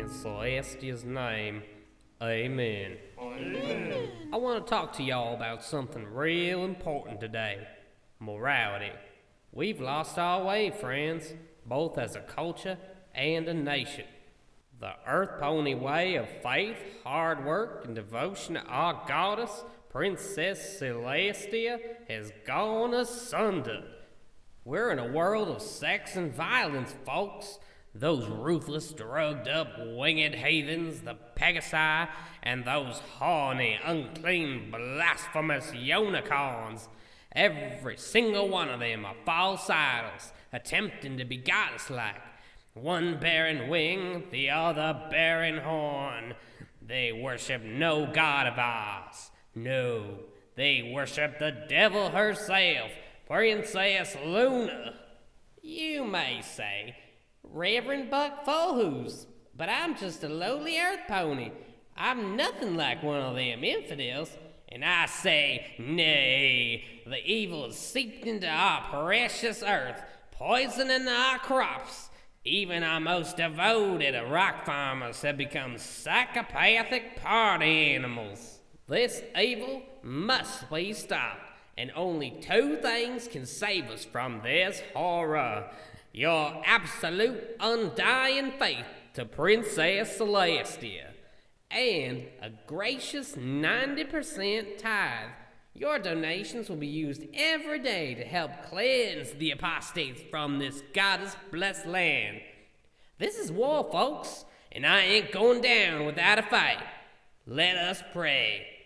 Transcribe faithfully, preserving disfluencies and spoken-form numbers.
Celestia's name, amen. Amen. I want to talk to y'all about something real important today. Morality. We've lost our way, friends, both as a culture and a nation. The Earth Pony way of faith, hard work, and devotion to our goddess, Princess Celestia, has gone asunder. We're in a world of sex and violence, folks. Those ruthless, drugged-up, winged heathens, the Pegasi, and those horny, unclean, blasphemous unicorns. Every single one of them are false idols, attempting to be goddess-like. One bearing wing, the other bearing horn. They worship no god of ours. No, they worship the devil herself, Princess Luna. You may say, Reverend Buck Fullhoose, but I'm just a lowly earth pony. I'm nothing like one of them infidels. And I say, nay, the evil has seeped into our precious earth, poisoning our crops. Even our most devoted of rock farmers have become psychopathic party animals. This evil must be stopped, and only two things can save us from this horror. Your absolute undying faith to Princess Celestia, and a gracious ninety percent tithe. Your donations will be used every day to help cleanse the apostates from this goddess-blessed land. This is war, folks, and I ain't going down without a fight. Let us pray.